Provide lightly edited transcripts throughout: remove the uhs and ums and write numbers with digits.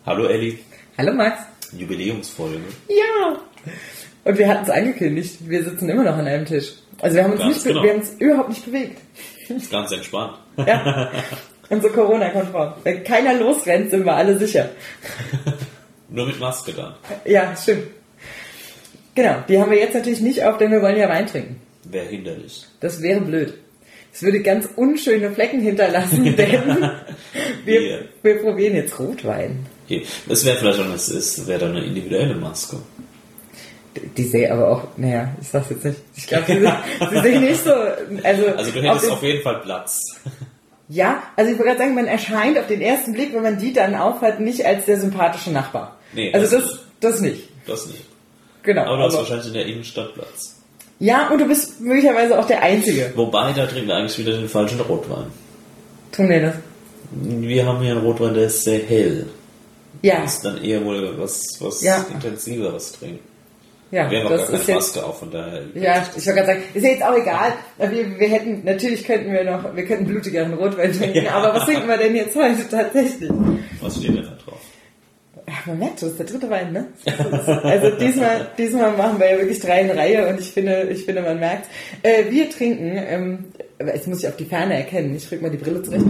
Hallo Elli. Hallo Max. Jubiläumsfolge. Ja. Und wir hatten es angekündigt. Wir sitzen immer noch an einem Tisch. Also wir haben uns, wir haben uns überhaupt nicht bewegt. Ganz entspannt. Ja. Und so Corona-konform. Wenn keiner losrennt, sind wir alle sicher. Nur mit Maske dann. Ja, stimmt. Genau, die haben wir jetzt natürlich nicht auf, denn wir wollen ja Wein trinken. Wäre hinderlich. Das wäre blöd. Es würde ganz unschöne Flecken hinterlassen, denn wir probieren jetzt Rotwein. Das wäre vielleicht auch, es wäre dann eine individuelle Maske. Die sehe aber auch, naja, ich sag's jetzt nicht. Ich glaube, sie sehen nicht so. Also du hättest auf jeden Fall Platz. Ja, also ich wollte gerade sagen, man erscheint auf den ersten Blick, wenn man die dann aufhat, nicht als der sympathische Nachbar. Nee, also das nicht. Das nicht. Genau. Aber du hast wahrscheinlich in der Innenstadt Platz. Ja, und du bist möglicherweise auch der Einzige. Wobei, da trinken wir eigentlich wieder den falschen Rotwein. Tun wir das? Wir haben hier einen Rotwein, der ist sehr hell. Ja. Das ist dann eher wohl was Intensiveres trinken. Ja, wir haben das auch gar ist keine jetzt, Maske auf, von daher... Ja, ich wollte gerade sagen, ist ja jetzt auch egal. Natürlich könnten wir könnten blutigeren Rotwein trinken, ja. Aber was trinken wir denn jetzt heute tatsächlich? Was steht denn da drauf? Ja, man merkt, das ist der dritte Wein, ne? Also diesmal machen wir ja wirklich 3 in Reihe und ich finde, man merkt. Wir trinken, jetzt muss ich auf die Ferne erkennen, ich krieg mal die Brille zurecht,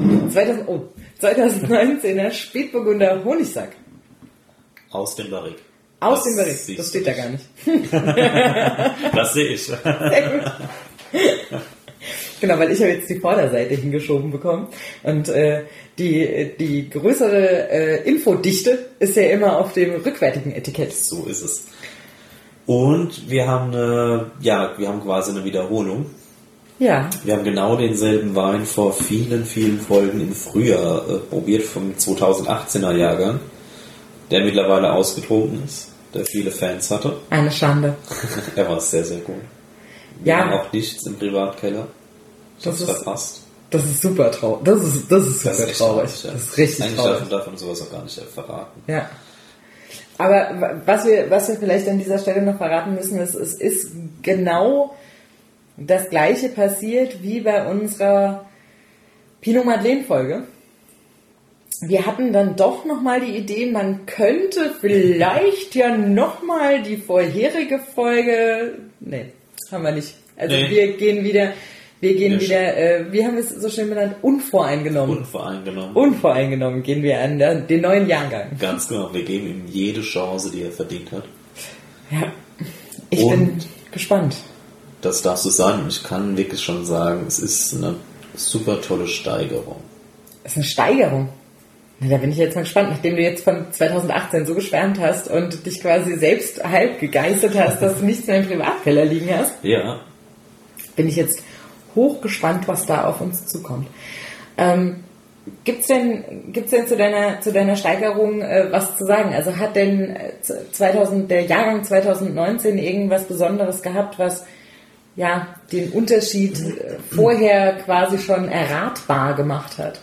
2019er Spätburgunder Honigsack. Aus dem Barrique. Aus dem Barrique, das steht da gar nicht. Das sehe ich. Sehr gut. Genau, weil ich habe jetzt die Vorderseite hingeschoben bekommen und die größere Infodichte ist ja immer auf dem rückwärtigen Etikett. So ist es. Und wir haben quasi eine Wiederholung. Ja. Wir haben genau denselben Wein vor vielen, vielen Folgen im Frühjahr probiert, vom 2018er Jahrgang, der mittlerweile ausgetrunken ist, der viele Fans hatte. Eine Schande. Er war sehr, sehr gut. Wir haben auch nichts im Privatkeller. Das ist verpasst. Das ist super traurig. Das ist super traurig. Ja. Das ist richtig eigentlich traurig. Darf man sowas auch gar nicht verraten. Ja. Aber was wir vielleicht an dieser Stelle noch verraten müssen, ist, es ist genau das Gleiche passiert wie bei unserer Pinot Madeleine Folge. Wir hatten dann doch nochmal die Idee, man könnte vielleicht ja nochmal die vorherige Folge... Nee, haben wir nicht. Also wir gehen wieder, wie haben wir es so schön genannt? Unvoreingenommen gehen wir an den neuen Jahrgang. Ganz genau, wir geben ihm jede Chance, die er verdient hat. Ja, ich bin gespannt. Das darfst du sagen, und ich kann wirklich schon sagen, es ist eine super tolle Steigerung. Es ist eine Steigerung? Na, da bin ich jetzt mal gespannt, nachdem du jetzt von 2018 so geschwärmt hast und dich quasi selbst halb gegeißelt hast, dass du nichts mehr im Privatkeller liegen hast. Ja. Bin ich jetzt hochgespannt, was da auf uns zukommt. Gibt's denn zu deiner Steigerung was zu sagen? Also hat denn der Jahrgang 2019 irgendwas Besonderes gehabt, was den Unterschied vorher quasi schon erratbar gemacht hat?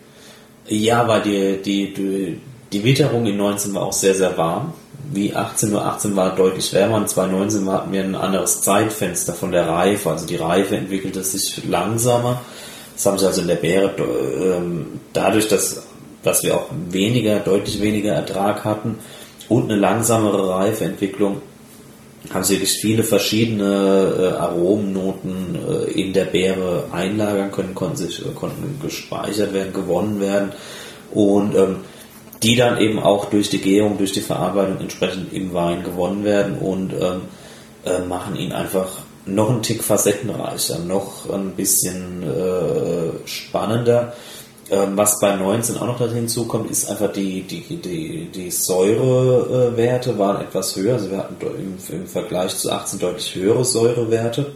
Ja, weil die Witterung in 19 war auch sehr, sehr warm. Wie 18 war deutlich wärmer und 2019 hatten wir ein anderes Zeitfenster von der Reife. Also die Reife entwickelte sich langsamer. Das haben sich also in der Beere dadurch, dass wir auch deutlich weniger Ertrag hatten und eine langsamere Reifeentwicklung, haben sie wirklich viele verschiedene Aromennoten in der Beere einlagern können, konnten gespeichert werden, gewonnen werden und die dann eben auch durch die Gärung, durch die Verarbeitung entsprechend im Wein gewonnen werden und machen ihn einfach noch einen Tick facettenreicher, noch ein bisschen spannender. Was bei 19 auch noch dazu kommt, ist einfach die Säurewerte waren etwas höher. Also wir hatten im Vergleich zu 18 deutlich höhere Säurewerte.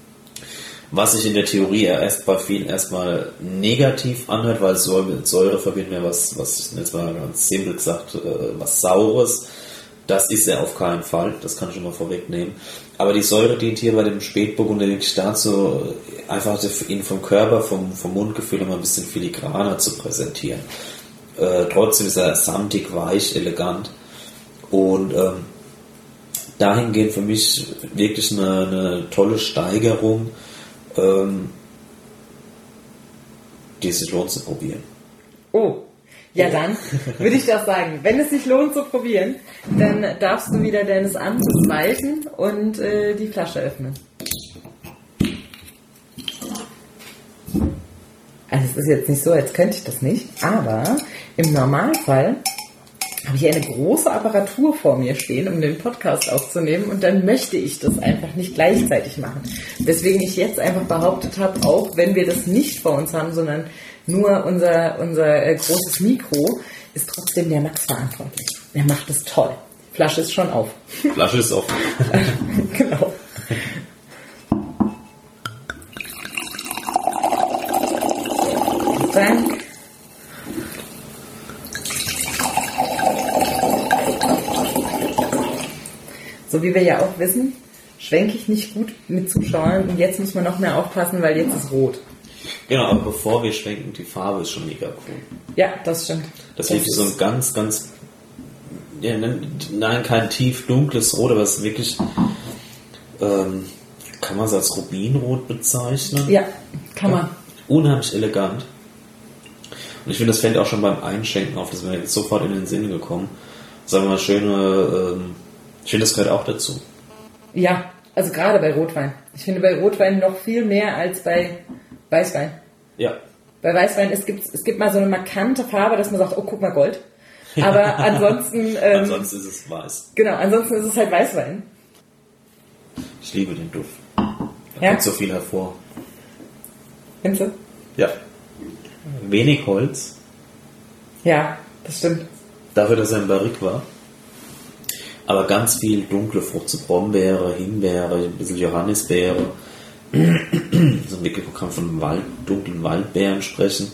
Was sich in der Theorie bei vielen erstmal negativ anhört, weil Säure verbinden wir was jetzt mal ganz simpel gesagt, was Saures. Das ist ja auf keinen Fall, das kann ich schon mal vorwegnehmen. Aber die Säure dient hier bei dem Spätburgunder wirklich dazu, einfach ihn vom Körper, vom Mundgefühl immer ein bisschen filigraner zu präsentieren. Trotzdem ist er samtig, weich, elegant. Und dahingehend für mich wirklich eine tolle Steigerung, die sich lohnt zu probieren. Oh, Ja, dann würde ich doch sagen, wenn es sich lohnt zu probieren, dann darfst du wieder deines Amtes walten und die Flasche öffnen. Also es ist jetzt nicht so, als könnte ich das nicht, aber im Normalfall habe ich eine große Apparatur vor mir stehen, um den Podcast aufzunehmen, und dann möchte ich das einfach nicht gleichzeitig machen. Weswegen ich jetzt einfach behauptet habe, auch wenn wir das nicht vor uns haben, sondern nur unser großes Mikro, ist trotzdem der Max verantwortlich. Der macht es toll. Flasche ist schon auf. Flasche ist offen. Genau. Dank. So wie wir ja auch wissen, schwenke ich nicht gut mit Zuschauern, und jetzt muss man noch mehr aufpassen, weil jetzt ist rot. Genau, aber bevor wir schwenken, die Farbe ist schon mega cool. Ja, das stimmt. Das ist so ein ganz, ja, nein, kein tief dunkles Rot, aber es ist wirklich, kann man es als Rubinrot bezeichnen? Ja, kann man. Unheimlich elegant. Und ich finde, das fällt auch schon beim Einschenken auf, das ist mir jetzt sofort in den Sinn gekommen. Sagen wir mal, ich finde, das gehört auch dazu. Ja, also gerade bei Rotwein. Ich finde bei Rotwein noch viel mehr als bei Weißwein. Ja. Bei Weißwein, es gibt mal so eine markante Farbe, dass man sagt, oh, guck mal, Gold. Aber ansonsten... ansonsten ist es weiß. Genau, ansonsten ist es halt Weißwein. Ich liebe den Duft. Da Ja? kommt so viel hervor. Findest du? Ja. Wenig Holz. Ja, das stimmt. Dafür, dass er ein Barrique war. Aber ganz viel dunkle Frucht, so Brombeere, Himbeere, ein bisschen Johannisbeere. So ein Wickelprogramm von dunklen Waldbeeren sprechen.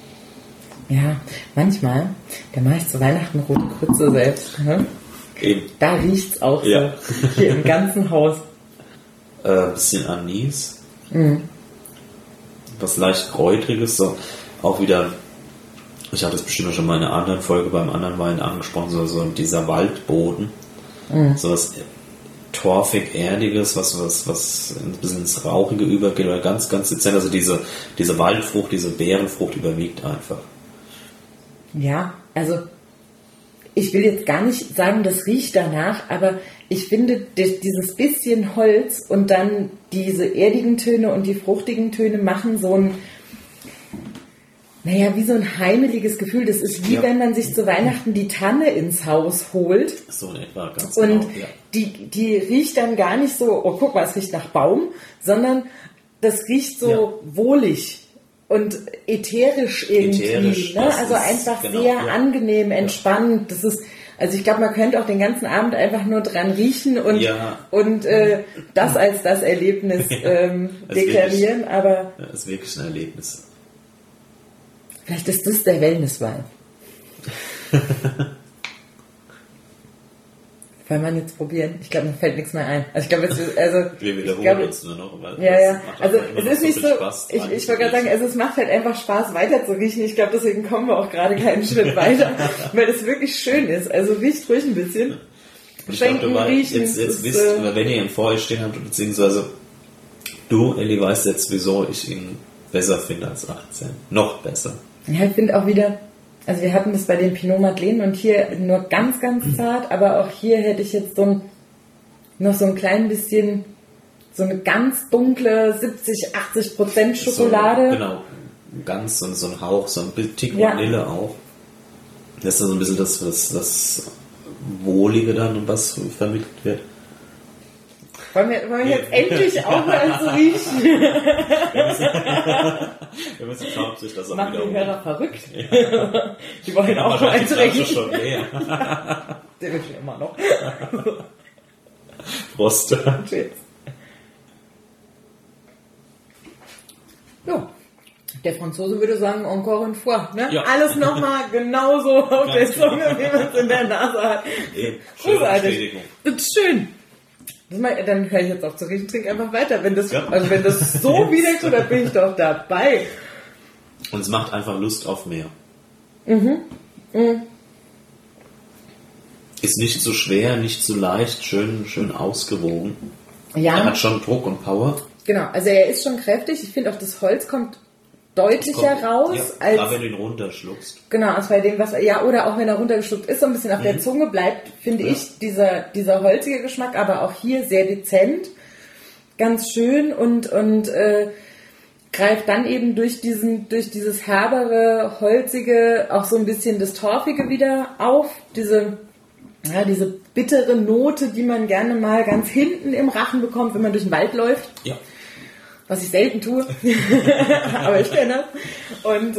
Ja, manchmal, da mache ich zu Weihnachten rote Grütze selbst. Ne? Eben. Da riecht's auch Ja. so. Hier im ganzen Haus. Ein bisschen Anis. Mhm. Was leicht Kräutriges. So. Auch wieder, ich hatte es bestimmt schon mal in einer anderen Folge beim anderen Wein angesprochen, so dieser Waldboden. Mhm. So was torfig-erdiges, was ein bisschen ins Rauchige übergeht, oder ganz, ganz dezent. Also diese Waldfrucht, diese Beerenfrucht überwiegt einfach. Ja, also ich will jetzt gar nicht sagen, das riecht danach, aber ich finde, dieses bisschen Holz und dann diese erdigen Töne und die fruchtigen Töne machen so ein, naja, wie so ein heimeliges Gefühl. Das ist wie wenn man sich zu Weihnachten die Tanne ins Haus holt. So in etwa, ganz Und genau. Ja. die riecht dann gar nicht so, oh guck mal, es riecht nach Baum, sondern das riecht so wohlig und ätherisch irgendwie. Ätherisch, Ne? Also einfach sehr angenehm, entspannt. Das ist, also ich glaube, man könnte auch den ganzen Abend einfach nur dran riechen und das als das Erlebnis deklarieren, aber ja, ist wirklich ein Erlebnis. vielleicht ist das der Wellnesswein. Wollen wir jetzt probieren? Ich glaube, mir fällt nichts mehr ein. Also ich glaube, wir wiederholen uns nur noch. Weil ja. Also es ist nicht so, Spaß, ich wollte gerade sagen, es macht halt einfach Spaß, weiter zu riechen. Ich glaube, deswegen kommen wir auch gerade keinen Schritt weiter, weil es wirklich schön ist. Also riecht ruhig ein bisschen. Schenken, riechen. Jetzt wisst, wenn ihr ihn vor euch stehen habt, beziehungsweise du, Elli, weißt jetzt, wieso ich ihn besser finde als 18. Noch besser. Ja, ich finde auch wieder, also wir hatten das bei den Pinot Madeleine und hier nur ganz, ganz zart, aber auch hier hätte ich jetzt noch so ein klein bisschen, so eine ganz dunkle 70-80% Schokolade. So, genau, ganz so ein Hauch, so ein Tick Vanille auch. Das ist so ein bisschen das Wohlige dann, was vermittelt wird. Wollen wir jetzt endlich aufhören zu riechen? Wir müssen schauen, ob sich das auch machen wieder die Hörer verrückt. Ja. Die wollen auch noch eins trinken. Schon leer. Der will immer noch. Prost. Cheers. Ja. Der Franzose würde sagen, encore une fois. Ne? Ja. Alles nochmal genauso auf der Zunge, wie man es in der Nase hat. Großartig. Das ist schön. Dann höre ich jetzt auf zu riechen, trink einfach weiter. Wenn das so widerlich ist, dann bin ich doch dabei. Und es macht einfach Lust auf mehr. Ist nicht zu schwer, nicht zu leicht, schön ausgewogen. Ja. Er hat schon Druck und Power. Genau, also er ist schon kräftig. Ich finde auch, das Holz kommt deutlicher raus, ja, als wenn du ihn runterschluckst. Genau, als bei dem, oder auch wenn er runtergeschluckt ist, so ein bisschen auf der Zunge bleibt, finde ich, dieser holzige Geschmack, aber auch hier sehr dezent, ganz schön und greift dann eben durch dieses herbere, holzige, auch so ein bisschen das Torfige wieder auf, diese bittere Note, die man gerne mal ganz hinten im Rachen bekommt, wenn man durch den Wald läuft. Ja. Was ich selten tue, aber ich kenne das. Und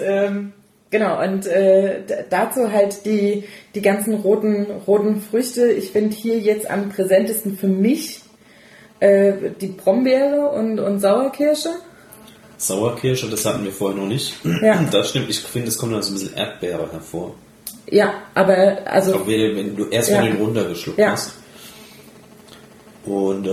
dazu halt die ganzen roten Früchte. Ich finde hier jetzt am präsentesten für mich die Brombeere und Sauerkirsche. Sauerkirsche, das hatten wir vorher noch nicht. Ja. Das stimmt, ich finde, es kommt dann so ein bisschen Erdbeere hervor. Ja, aber also... Auch wenn du erst mal den runtergeschluckt hast. Und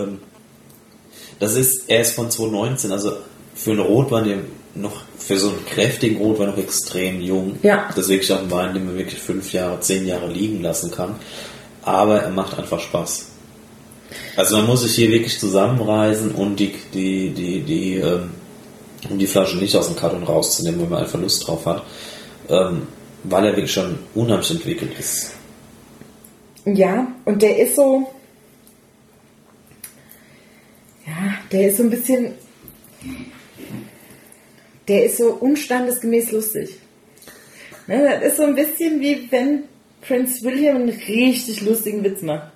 er ist von 2019, also für einen Rotwein, für so einen kräftigen Rotwein noch extrem jung. Ja. Das ist wirklich auch ein Wein, den man wirklich 5 Jahre, 10 Jahre liegen lassen kann. Aber er macht einfach Spaß. Also man muss sich hier wirklich zusammenreißen und die Flasche nicht aus dem Karton rauszunehmen, wenn man einfach Lust drauf hat. Weil er wirklich schon unheimlich entwickelt ist. Ja, und der ist so... Ja, der ist so ein bisschen... Der ist so unstandesgemäß lustig. Ne, das ist so ein bisschen wie wenn Prince William einen richtig lustigen Witz macht.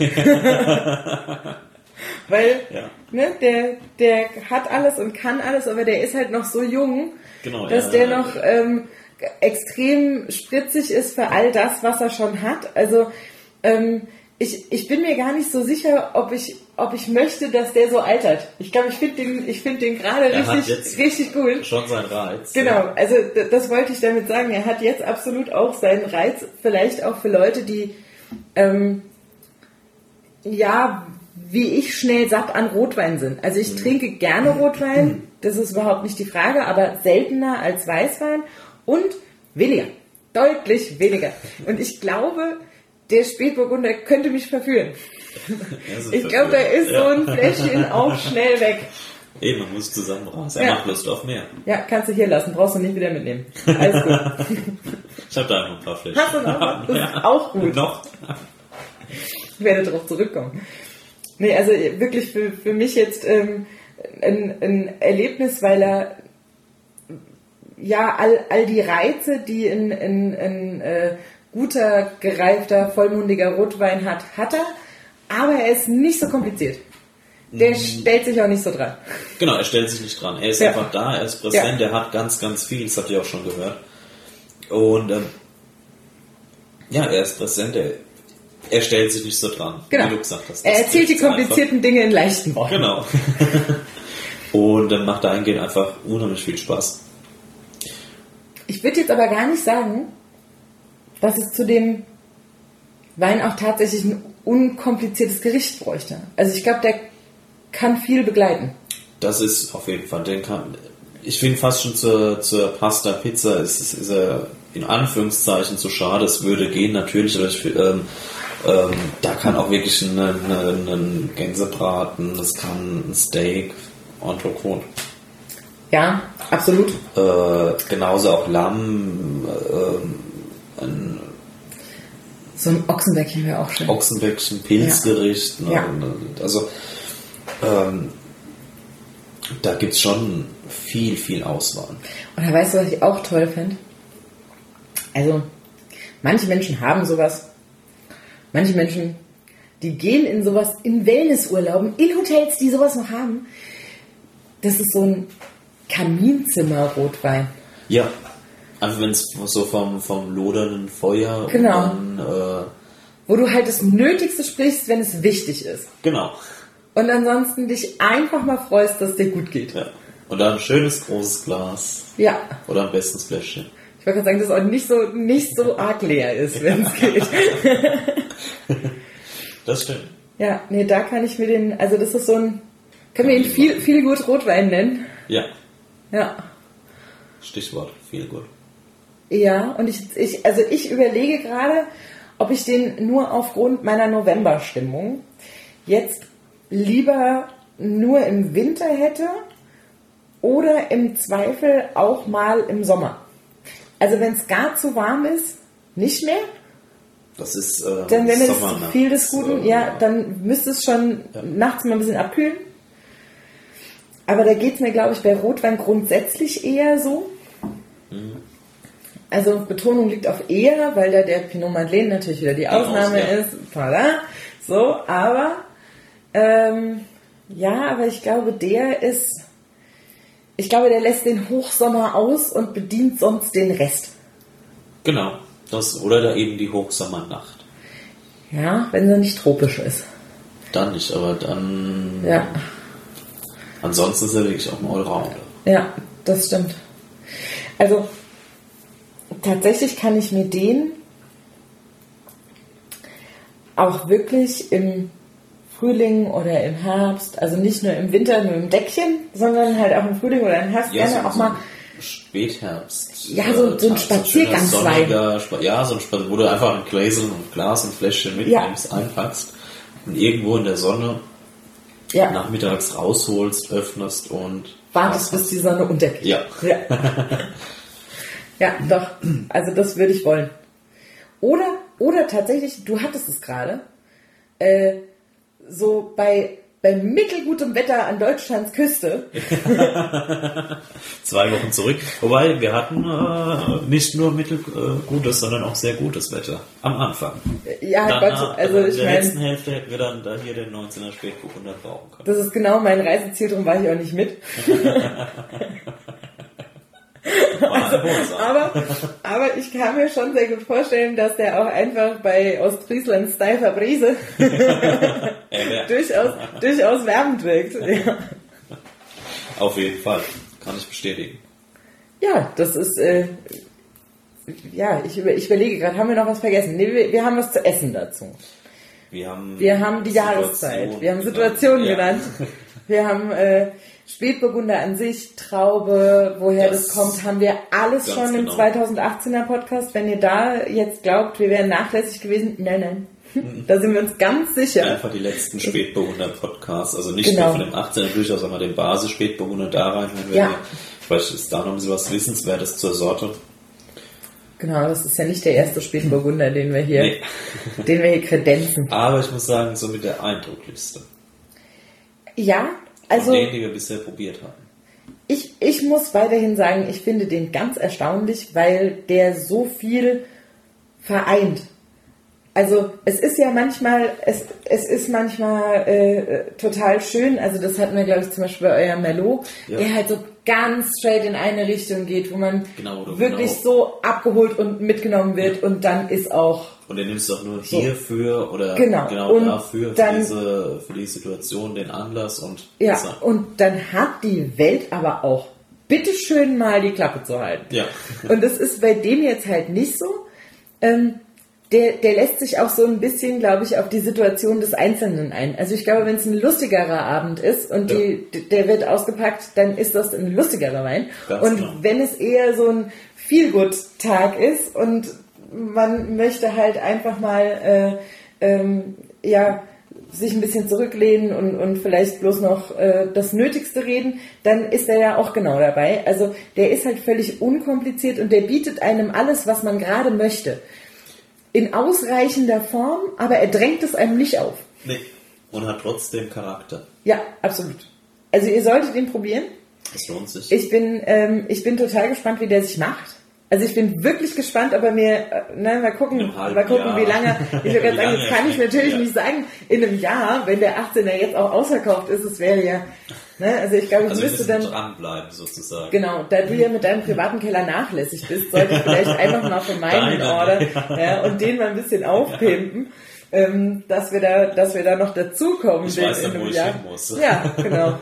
Weil der hat alles und kann alles, aber der ist halt noch so jung, dass der noch extrem spritzig ist für all das, was er schon hat. Also ich bin mir gar nicht so sicher, ob ich möchte, dass der so altert. Ich glaube, ich finde den gerade richtig gut. Schon seinen Reiz. Genau, also das wollte ich damit sagen. Er hat jetzt absolut auch seinen Reiz, vielleicht auch für Leute, die wie ich schnell satt an Rotwein sind. Also ich trinke gerne Rotwein, das ist überhaupt nicht die Frage, aber seltener als Weißwein und weniger, deutlich weniger. Und ich glaube, der Spätburgunder könnte mich verführen. Ich glaube, da ist so ein Fläschchen auch schnell weg. Eben, man muss zusammen raus. Er macht Lust auf mehr. Ja, kannst du hier lassen, brauchst du nicht wieder mitnehmen. Alles gut. Ich habe da noch ein paar Fläschchen. Hast du noch? Das ist auch gut. Noch? Ich werde darauf zurückkommen. Nee, also wirklich für mich jetzt ein Erlebnis, weil er all die Reize, die ein guter, gereifter, vollmundiger Rotwein hat er, aber er ist nicht so kompliziert. Der stellt sich auch nicht so dran. Genau, er stellt sich nicht dran. Er ist einfach da, er ist präsent, er hat ganz, ganz viel, das habt ihr auch schon gehört. Und er ist präsent, er stellt sich nicht so dran, wie du gesagt hast. Er erzählt die komplizierten Dinge in leichten Worten. Genau. Und dann macht dahingehend einfach unheimlich viel Spaß. Ich würde jetzt aber gar nicht sagen, dass es zu dem Wein auch tatsächlich ein unkompliziertes Gericht bräuchte. Also ich glaube, der kann viel begleiten. Das ist auf jeden Fall. Ich finde fast schon zur Pasta Pizza ist er in Anführungszeichen zu schade. Es würde gehen natürlich, aber da kann auch wirklich ein Gänsebraten, das kann ein Steak, Entrecôte. Ja, absolut. Genauso auch Lamm, so ein Ochsenbäckchen wäre auch schön. Ochsenbäckchen, Pilzgericht. Ja. Also da gibt es schon viel, viel Auswahl. Und da weißt du, was ich auch toll finde? Also, manche Menschen haben sowas. Manche Menschen, die gehen in sowas, in Wellnessurlauben, in Hotels, die sowas noch haben. Das ist so ein Kaminzimmer-Rotwein. Ja, also wenn es so vom lodernden Feuer... Genau. Und dann, wo du halt das Nötigste sprichst, wenn es wichtig ist. Genau. Und ansonsten dich einfach mal freust, dass es dir gut geht. Ja. Und dann ein schönes großes Glas. Ja. Oder am besten das Fläschchen. Ich wollte gerade sagen, dass es auch nicht so arg leer ist, wenn es geht. Das stimmt. Ja, nee, da kann ich mir also das ist so ein, können wir ihn viel gut Rotwein nennen? Ja. Ja. Stichwort, viel gut. Ja, und ich überlege gerade, ob ich den nur aufgrund meiner Novemberstimmung jetzt lieber nur im Winter hätte oder im Zweifel auch mal im Sommer. Also wenn es gar zu warm ist, nicht mehr. Das ist dann, wenn es zu viel des Guten, dann müsste es schon nachts mal ein bisschen abkühlen. Aber da geht es mir, glaube ich, bei Rotwein grundsätzlich eher so. Also Betonung liegt auf eher, weil da der Pinot Madeleine natürlich wieder die Ausnahme ist. Voilà. So, aber aber ich glaube, der lässt den Hochsommer aus und bedient sonst den Rest. Genau. Oder da eben die Hochsommernacht. Ja, wenn sie nicht tropisch ist. Dann nicht, aber dann... Ja. Ansonsten ist er wirklich auch ein Allrounder. Ja, das stimmt. Also, tatsächlich kann ich mir den auch wirklich im Frühling oder im Herbst, also nicht nur im Winter, nur im Deckchen, sondern halt auch im Frühling oder im Herbst gerne auch mal... Spätherbst. Ja, so ein Spaziergangswein. Wo du einfach ein Gläschen und Glas und Fläschchen mitnimmst, einpackst und irgendwo in der Sonne nachmittags rausholst, öffnest und wartest, bis die Sonne untergeht. Ja. Ja, doch. Also das würde ich wollen. Oder tatsächlich, du hattest es gerade, so bei mittelgutem Wetter an Deutschlands Küste. 2 Wochen zurück. Wobei, wir hatten nicht nur mittelgutes, sondern auch sehr gutes Wetter. Am Anfang. Ja, Gott, also ich meine... In der letzten Hälfte hätten wir dann da hier den 19er Spätburgunder brauchen können. Das ist genau mein Reiseziel, darum war ich auch nicht mit. Aber ich kann mir schon sehr gut vorstellen, dass der auch einfach bei Ostfriesland Steifer Brise durchaus wärmend wirkt. Ja. Auf jeden Fall, kann ich bestätigen. Ja, das ist, ich überlege gerade, haben wir noch was vergessen? Nee, wir haben was zu essen dazu. Wir haben die Jahreszeit, wir haben Situationen genannt, wir haben Spätburgunder an sich, Traube, woher das kommt, haben wir alles schon im 2018er Podcast. Wenn ihr da jetzt glaubt, wir wären nachlässig gewesen, nein. Da sind wir uns ganz sicher. Einfach die letzten Spätburgunder-Podcasts, also nicht nur von dem 18er durchaus, sondern den Basis-Spätburgunder da rein. Vielleicht ist da noch was Wissenswertes zur Sorte. Genau, das ist ja nicht der erste Spätburgunder, den wir hier kredenzen. Aber ich muss sagen, so mit der eindrücklichste. Ja, also... Von denen, die wir bisher probiert haben. Ich muss weiterhin sagen, ich finde den ganz erstaunlich, weil der so viel vereint. Also es ist ja manchmal, es ist manchmal total schön, also das hatten wir, glaube ich, zum Beispiel bei eurem Merlot, der halt so ganz straight in eine Richtung geht, wo man wirklich so abgeholt und mitgenommen wird und dann ist auch... Und den nimmst du auch nur hierfür oder genau dafür, dann, für die Situation, den Anlass und... Ja, und dann hat die Welt aber auch bitteschön mal die Klappe zu halten. Ja. Und das ist bei dem jetzt halt nicht so. Der lässt sich auch so ein bisschen, glaube ich, auf die Situation des Einzelnen ein. Also ich glaube, wenn es ein lustigerer Abend ist und der wird ausgepackt, dann ist das ein lustigerer Wein. Ganz und genau. Wenn es eher so ein Feel-Good-Tag ist und man möchte halt einfach mal sich ein bisschen zurücklehnen und vielleicht bloß noch das Nötigste reden, dann ist er ja auch genau dabei. Also der ist halt völlig unkompliziert und der bietet einem alles, was man gerade möchte. In ausreichender Form, aber er drängt es einem nicht auf. Nee, und hat trotzdem Charakter. Ja, absolut. Also ihr solltet ihn probieren. Das lohnt sich. Ich bin total gespannt, wie der sich macht. Also ich bin wirklich gespannt, aber mal gucken, wie lange. Ich würde gerade sagen, jetzt kann ich natürlich nicht sagen, in einem Jahr, wenn der 18er jetzt auch ausverkauft ist, es wäre ja, also ich glaube, ich müsste dann dranbleiben sozusagen. Genau, da du ja mit deinem privaten Keller nachlässig bist, sollte ich vielleicht einfach mal von meinen Order und den mal ein bisschen aufpimpen, dass wir da noch dazukommen. Ich weiß dann, wo ich hin muss. Ja, genau.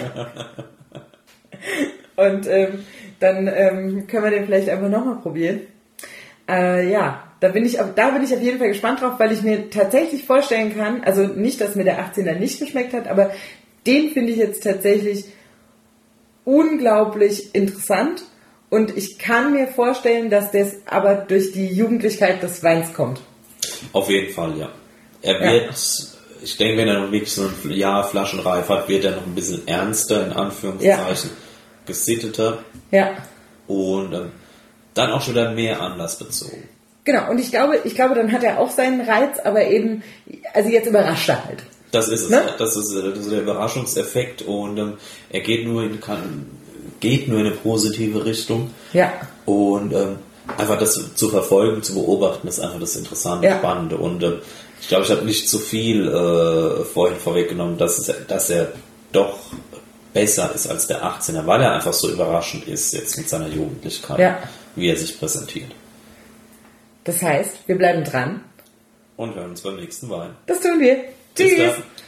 Und dann können wir den vielleicht einfach nochmal probieren. Da bin ich auf jeden Fall gespannt drauf, weil ich mir tatsächlich vorstellen kann, also nicht, dass mir der 18er nicht geschmeckt hat, aber den finde ich jetzt tatsächlich unglaublich interessant und ich kann mir vorstellen, dass das aber durch die Jugendlichkeit des Weins kommt. Auf jeden Fall, ja. Er wird, ich denke, wenn er noch wirklich so ein Jahr Flaschenreif hat, wird er noch ein bisschen ernster, in Anführungszeichen. gesitteter Ja. und dann auch schon wieder mehr anlassbezogen. Genau, und ich glaube, dann hat er auch seinen Reiz, aber eben, also jetzt überrascht er halt. Das ist es. Ne? Das ist der Überraschungseffekt und er geht nur in eine positive Richtung. Ja. Und einfach das zu verfolgen, zu beobachten, ist einfach das Interessante, Spannende. Und ich glaube, ich habe nicht zu viel vorhin vorweggenommen, dass er doch besser ist als der 18er, weil er einfach so überraschend ist jetzt mit seiner Jugendlichkeit, wie er sich präsentiert. Das heißt, wir bleiben dran. Und hören uns beim nächsten Mal. Das tun wir. Bis Tschüss. dann.